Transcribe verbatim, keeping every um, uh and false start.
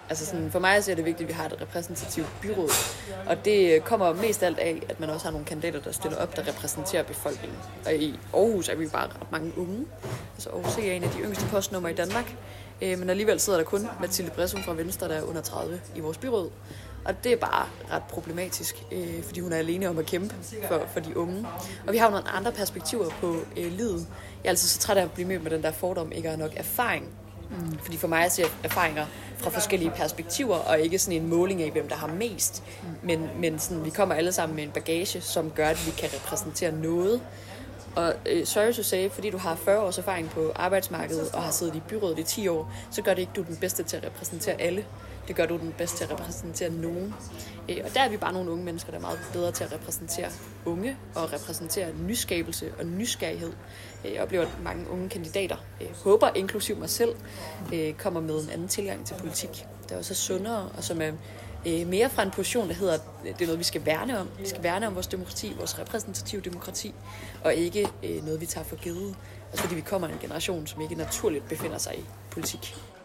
Altså sådan, for mig så er det vigtigt, at vi har et repræsentativt byråd, og det kommer mest alt af, at man også har nogle kandidater, der stiller op, der repræsenterer befolkningen. Og i Aarhus er vi bare ret mange unge. Altså Aarhus er en af de yngste postnumre i Danmark, men alligevel sidder der kun Mathilde Bressum fra Venstre, der er under tredive i vores byråd. Og det er bare ret problematisk, fordi hun er alene om at kæmpe for, for de unge. Og vi har jo nogle andre perspektiver på øh, livet. Jeg er altid så træt af at blive mødt med den der fordom, ikke har nok erfaring. Mm. Fordi for mig ser erfaringer fra forskellige perspektiver, og ikke sådan en måling af, hvem der har mest. Mm. Men, men sådan, vi kommer alle sammen med en bagage, som gør, at vi kan repræsentere noget. Og øh, sorry to say, fordi du har fyrre års erfaring på arbejdsmarkedet og har siddet i byrådet i ti år, så gør det ikke, du er den bedste til at repræsentere alle. Det gør du den bedste til at repræsentere nogen. Øh, og der er vi bare nogle unge mennesker, der er meget bedre til at repræsentere unge og repræsentere nyskabelse og nysgerrighed. Øh, jeg oplever, at mange unge kandidater, øh, håber inklusiv mig selv, øh, kommer med en anden tilgang til politik, der er også sundere og som er øh, mere fra en position, der hedder, at det er noget, vi skal værne om. Vi skal værne om vores demokrati, vores repræsentative demokrati, og ikke øh, noget, vi tager for givet. Altså fordi vi kommer af en generation, som ikke naturligt befinder sig i politik.